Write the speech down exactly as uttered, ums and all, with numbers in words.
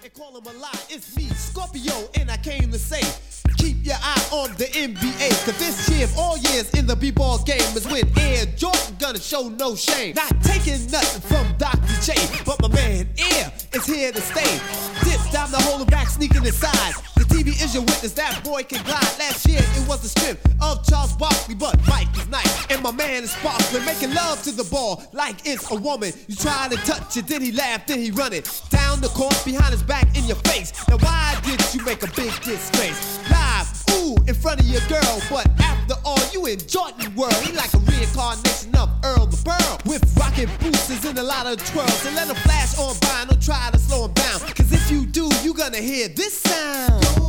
and call him a lie. It's me, Scorpio, and I came to say, keep your eye on the N B A, cause this year of all years in the b-ball game is when Air Jordan gonna show no shame. Not taking nothing from Doctor J, but my man Air is here to stay. Dip down the hole and back, sneaking inside. The T V is your witness, that boy can glide. Last year it was the strip of Charles Barkley, but Mike is nice, and my man is sparkling, making love to the ball like it's a woman. You try to touch it, then he laugh, then he run it down the court behind his back in your face. Now why did you make a big disgrace? Live, ooh, in front of your girl, but after all, you in Jordan world. He like a reincarnation of Earl the Pearl, with rockin' boosters and a lot of twirls. And let him flash on by, don't try to slow him down, cause if you do, you gonna hear this sound.